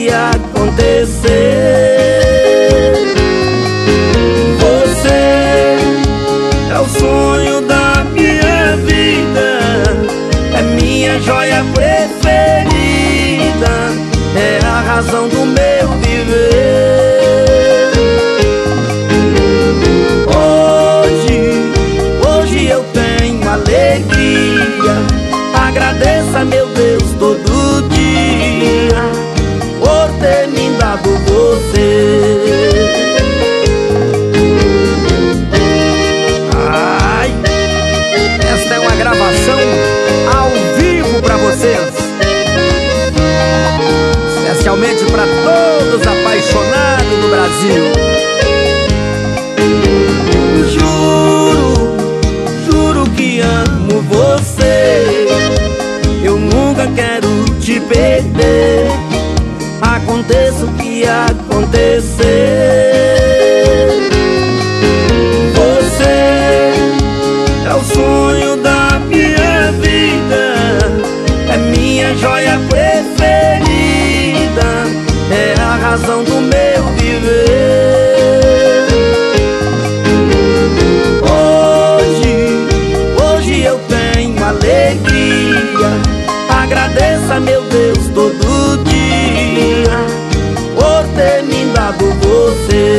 que acontecer. Você é o sonho da minha vida, é minha joia preferida, é a razão do meu viver. Hoje eu tenho alegria, agradeça meu Deus todo dia por ter me dado você. Ai, esta é uma gravação ao vivo pra vocês, especialmente pra todos apaixonados do Brasil. Juro que amo você, eu nunca quero te perder, aconteça o que acontecer. Você é o sonho da minha vida, é minha joia preferida, é a razão do meu viver. Hoje eu tenho alegria, agradeça meu Deus todo dia por ter me dado você.